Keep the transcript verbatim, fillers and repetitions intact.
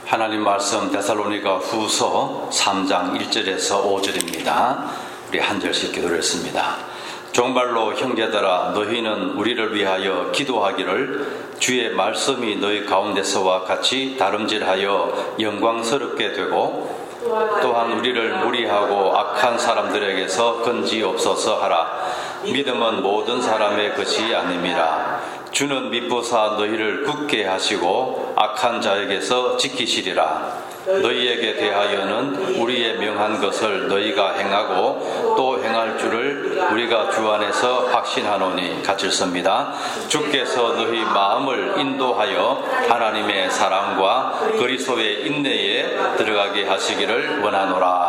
하나님 말씀 데살로니가 후서 삼 장 일 절에서 오 절입니다. 우리 한 절씩 기도를 했습니다. 정말로 형제들아 너희는 우리를 위하여 기도하기를 주의 말씀이 너희 가운데서와 같이 다름질하여 영광스럽게 되고 또한 우리를 무리하고 악한 사람들에게서 건지옵소서 하라. 믿음은 모든 사람의 것이 아님이라. 주는 미쁘사 너희를 굳게 하시고 악한 자에게서 지키시리라. 너희에게 대하여는 우리의 명한 것을 너희가 행하고 또 행할 줄을 우리가 주 안에서 확신하노니. 같이 읽습니다. 주께서 너희 마음을 인도하여 하나님의 사랑과 그리스도의 인내에 들어가게 하시기를 원하노라.